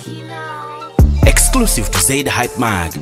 Exclusive to Zaid Hype Mag.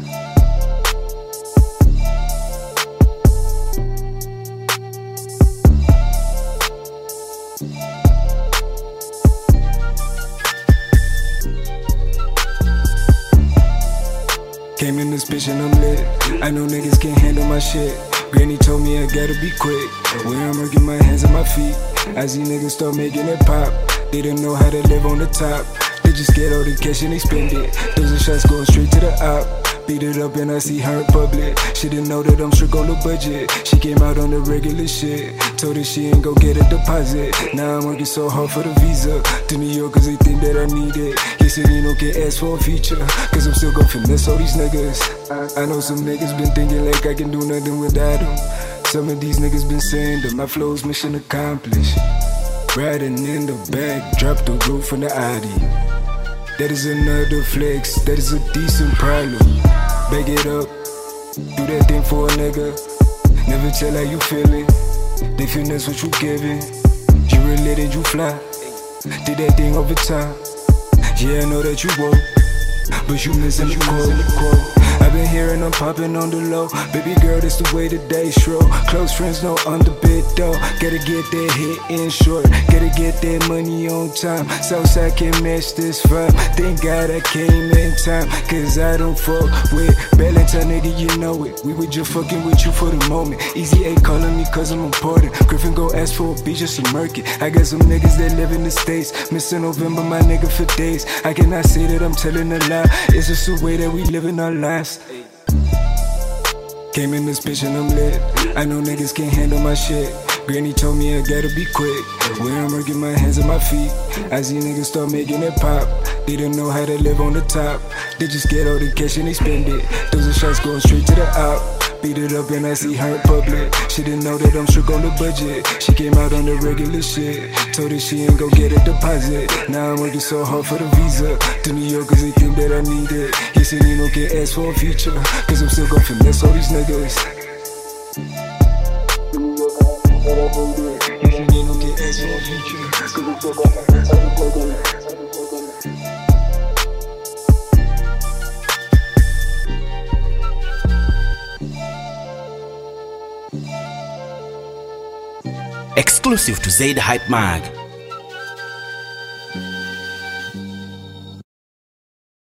Came in this bitch and I'm lit. I know niggas can't handle my shit. Granny told me I gotta be quick. When I'm working my hands and my feet, I see niggas start making it pop. They don't know how to live on the top. They just get all the cash and they spend it. Those are shots going straight to the op. Beat it up and I see her in public. She didn't know that I'm strict on the budget. She came out on the regular shit. Told her she ain't go get a deposit. Now I'm working so hard for the visa to New York cause they think that I need it. Yes, and you don't get asked for a feature cause I'm still gon' finesse all these niggas. I know some niggas been thinking like I can do nothing without them. Some of these niggas been saying that my flow's mission accomplished. Riding in the back, drop the roof on the Audi. That is another flex, that is a decent problem. Bag it up, do that thing for a nigga. Never tell how you feelin', they finesse what you giving. You related, you fly, did that thing over time. Yeah, I know that you woke, but you missing the quote. I've been hearing I'm popping on the low. Baby girl, that's the way the day stroll. Close friends know I'm the big though. Gotta get that hit in short. Gotta get that money on time. Southside can match this vibe. Thank God I came in time. Cause I don't fuck with Valentine, nigga, you know it. We were just fucking with you for the moment. Easy A calling me cause I'm important. Griffin go ask for a beat just to murk it. I got some niggas that live in the States. Mr. November, my nigga for days. I cannot say that I'm telling a lie. It's just the way that we living our lives. Came in this bitch and I'm lit. I know niggas can't handle my shit. Granny told me I gotta be quick. When I'm working my hands and my feet, I see niggas start making it pop. They don't know how to live on the top. They just get all the cash and they spend it. Those are shots going straight to the op. Beat it up and I see her in public. She didn't know that I'm strict on the budget. She came out on the regular shit. Told her she ain't go get a deposit. Now I'm working so hard for the visa to New York cause they think that I need it. Yes, and you don't get asked for a feature cause I'm still gon' finesse all these niggas. Yes, and you don't get asked for a feature cause I'm still gon' finesse all these niggas. Exclusive to Zaid Hype Mag.